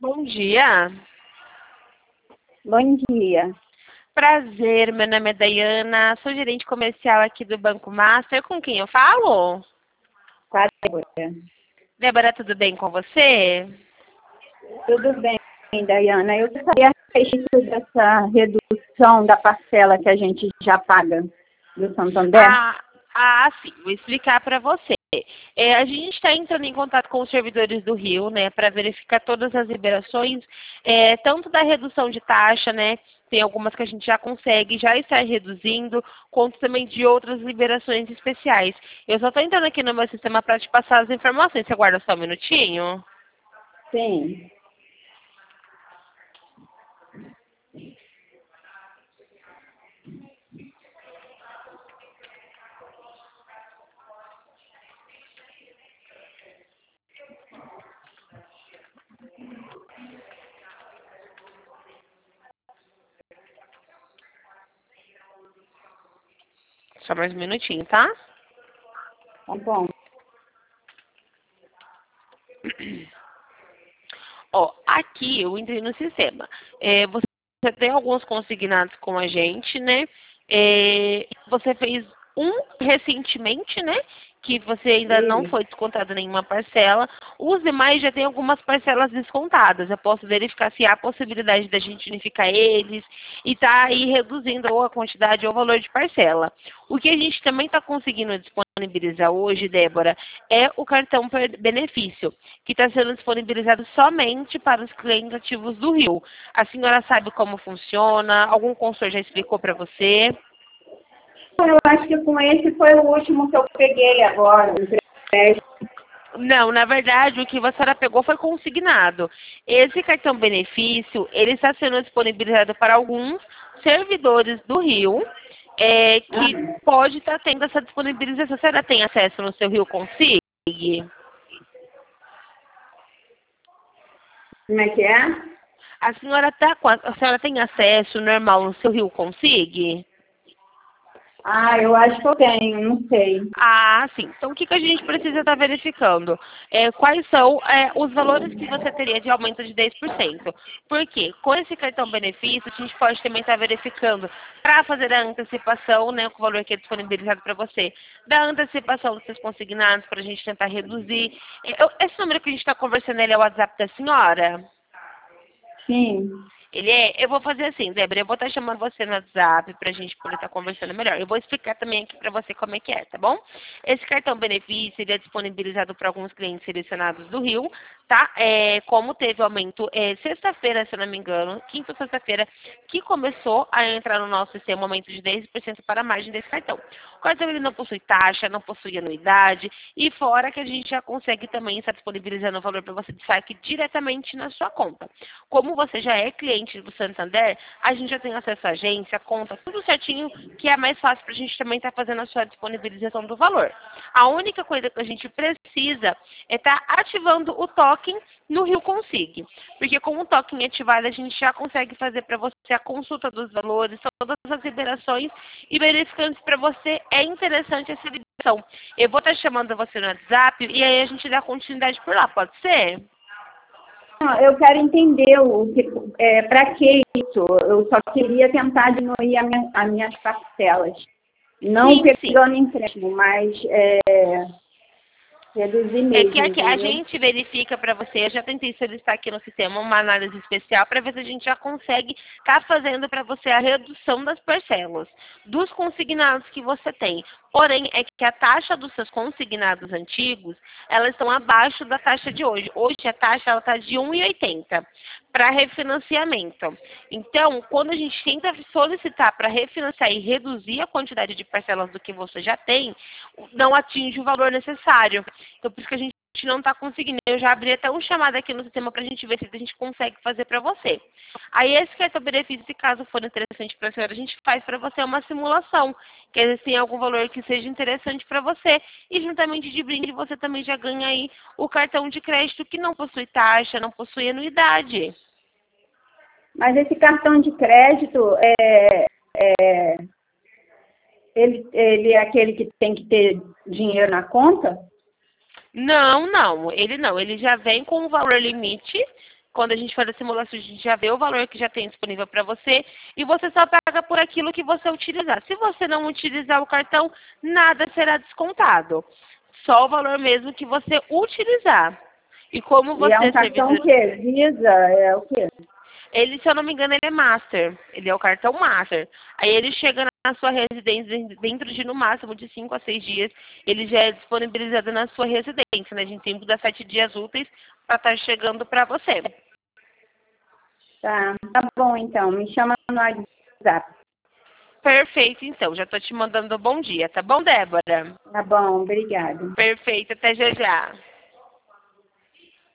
Bom dia. Bom dia. Prazer, meu nome é Dayana, sou gerente comercial aqui do Banco Master. Com quem eu falo? Com a Débora. Débora, tudo bem com você? Tudo bem, Dayana. Eu gostaria a respeito dessa redução da parcela que a gente já paga do Santander. Sim, vou explicar para você. A gente está entrando em contato com os servidores do Rio, né, para verificar todas as liberações, tanto da redução de taxa, né, tem algumas que a gente já consegue, já está reduzindo, quanto também de outras liberações especiais. Eu só estou entrando aqui no meu sistema para te passar as informações. Você aguarda só um minutinho? Sim. Só mais um minutinho, tá? Tá bom. Ó, aqui eu entrei no sistema. Você tem alguns consignados com a gente, né? Você fez um recentemente, né? Que você ainda não E foi descontado nenhuma parcela. Os demais já tem algumas parcelas descontadas. Eu posso verificar se há possibilidade da gente unificar eles e tá aí reduzindo ou a quantidade ou o valor de parcela. O que a gente também está conseguindo disponibilizar hoje, Débora, é o cartão benefício, que está sendo disponibilizado somente para os clientes ativos do Rio. A senhora sabe como funciona? Algum consultor já explicou para você? eu acho que com esse foi o último que eu peguei agora. Não, na verdade, o que a senhora pegou foi consignado. Esse cartão benefício, ele está sendo disponibilizado para alguns servidores do Rio, que pode estar tendo essa disponibilização. A senhora tem acesso no seu Rio Consigue? Como é que é? A senhora tem acesso normal no seu Rio Consigue? Eu acho que eu tenho, não sei. Sim. Então, o que a gente precisa estar verificando? Quais são os valores que você teria de aumento de 10%? Porque com esse cartão benefício, a gente pode também estar verificando para fazer a antecipação, né, com o valor que é disponibilizado para você, da antecipação dos seus consignados, para a gente tentar reduzir. Esse número que a gente está conversando, ele é o WhatsApp da senhora? Sim. Eu vou fazer assim, Débora, eu vou estar chamando você no WhatsApp pra gente poder estar conversando melhor. Eu vou explicar também aqui pra você como é que é, tá bom? Esse cartão benefício, ele é disponibilizado para alguns clientes selecionados do Rio, tá? Como teve aumento sexta-feira, se eu não me engano, quinta ou sexta-feira, que começou a entrar no nosso sistema um aumento de 10% para a margem desse cartão. O cartão ele não possui taxa, não possui anuidade, e fora que a gente já consegue também estar disponibilizando o valor para você de saque diretamente na sua conta. Como você já é cliente do Santander, a gente já tem acesso à agência, conta, tudo certinho, que é mais fácil para a gente também estar fazendo a sua disponibilização do valor. A única coisa que a gente precisa é estar ativando o token no Rio Consigue. Porque com o token ativado, a gente já consegue fazer para você a consulta dos valores, todas as liberações e verificando se para você é interessante essa liberação. Eu vou estar chamando você no WhatsApp e aí a gente dá continuidade por lá, pode ser? Eu quero entender para que isso. Eu só queria tentar diminuir as minhas parcelas. Não Sim, sim. pegando empréstimo, mas reduzir mesmo, Aqui a entendeu? gente verifica para você, eu já tentei solicitar aqui no sistema uma análise especial para ver se a gente já consegue estar fazendo para você a redução das parcelas, dos consignados que você tem. Porém, é que a taxa dos seus consignados antigos, elas estão abaixo da taxa de hoje. Hoje a taxa está de 1,80 para refinanciamento. Então, quando a gente tenta solicitar para refinanciar e reduzir a quantidade de parcelas do que você já tem, não atinge o valor necessário. Então, por isso que a gente não está conseguindo. Eu já abri até um chamado aqui no sistema para a gente ver se a gente consegue fazer para você. Aí, esse que é o benefício, se caso for interessante para a senhora, a gente faz para você uma simulação, que às vezes tem algum valor que seja interessante para você. E, juntamente de brinde, você também já ganha aí o cartão de crédito que não possui taxa, não possui anuidade. Mas esse cartão de crédito, ele é aquele que tem que ter dinheiro na conta? Não, não. Ele já vem com um valor limite Quando a gente faz a simulação, a gente já vê o valor que já tem disponível para você e você só paga por aquilo que você utilizar. Se você não utilizar o cartão, nada será descontado. Só o valor mesmo que você utilizar. E como você... E é um cartão o quê? Visa? É o quê? Ele, se eu não me engano, ele é Master. Ele é o cartão Master. Aí ele chega na sua residência dentro de, no máximo, de 5 a 6 dias. Ele já é disponibilizado na sua residência, né? A gente tem que dar 7 dias úteis para estar chegando para você. Tá bom, então. Me chama no WhatsApp. Perfeito, então. Já estou te mandando bom dia, tá bom, Débora? Tá bom, obrigada. Perfeito, até já já.